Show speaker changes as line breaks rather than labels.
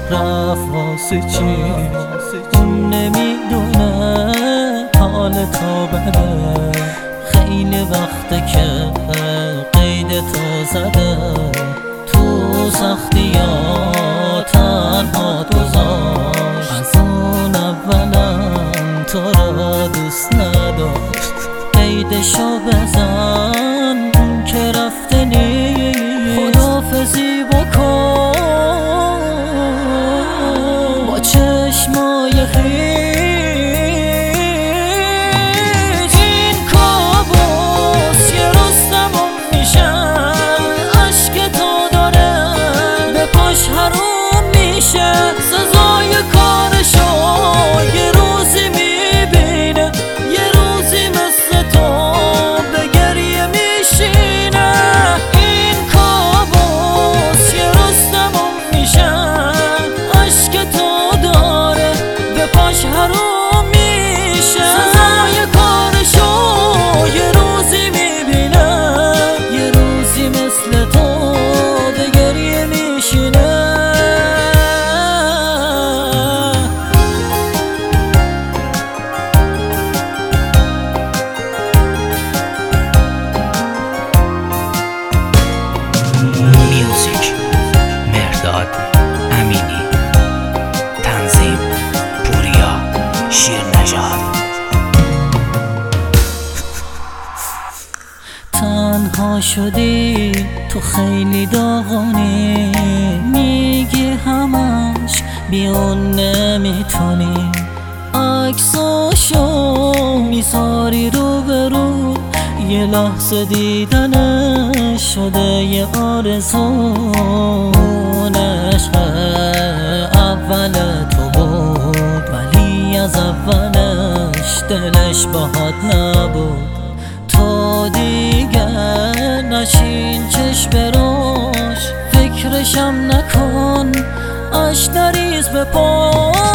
رفت واسه چی؟ اون نمیدونه حال تو بده، خیلی وقته که قید تو زده، تو سختی ها تنها گذاشت، از اون اولم تو را دوست نداشت. قیدشو بزن که رفته نیست، خداحافظی بکن با چشمای خیس. این کابوس یه روز تموم میشه، عشق تو داره به پاش حروم میشه، سزای کارشو یه روزی میبینه، یه روزی مثل تو به گریه میشینه. این کابوس یه روز تموم میشه، عشق تو داره به پاش حروم میشه، سزای کارشو یه روزی میبینه، یه روزی مثل تو به گریه میشینه.
میوزیک مهرداد امینی، تنظیم پوریا شیرنژاد.
تنها شدی تو خیلی داغونی، میگی همش بیون نمیتونی، عکساشو میذاری رو به رو، یه لحظه دیدنش شده یه آرزو. اون عشق اول تو بود ولی از اولش دلش باهات نبود، تو دیگه نشین چشم براش، فکرشم نکن اش نریز به پا.